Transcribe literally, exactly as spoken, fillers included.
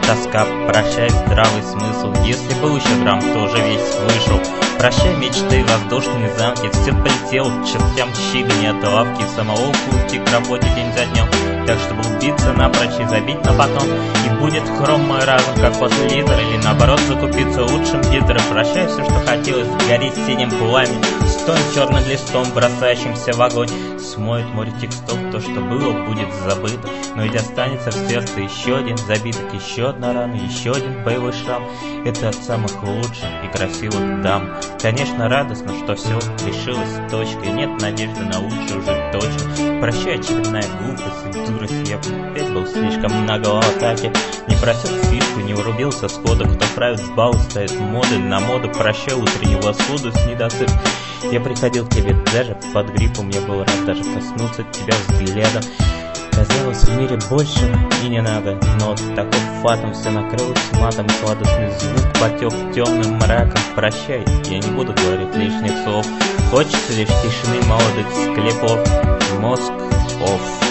тоска, прощай здравый смысл. Если был еще грамм, то уже весь вышел. Прощай мечты, воздушные замки. Все полетел к чертям щебень от лавки. Самого пути к работе день за днем. Так, чтобы убиться напрочь и забить на потом. И будет хром мой разум, как после литра. Или наоборот закупиться лучшим битером. Прощай все, что хотелось, гореть синим пламенем. Стоим черным листом, бросающимся в огонь. Смоет море текстов, то, что было, будет забыто. Но ведь останется в сердце еще один забиток, еще одна рана, еще один боевой шрам. Это от самых лучших и красивых дам. Конечно, радостно, что все решилось точкой. Нет надежды на лучшее уже точно. Прощай очередная глупость и дурость. Я опять был слишком нагло в атаке. Не просек фишку, не врубился сходу. Кто правит с бал, ставит моды на моду. Прощай утреннюю восходу с недосып. Я приходил к тебе даже под гриппом. Я был рад даже коснуться тебя взглядом. Казалось, в мире больше и не надо. Но такой фатом все накрылось матом. Сладостный звук потек темным мраком. Прощай, я не буду говорить лишних слов. Хочется лишь тишины молодых склепов. Мозг офф.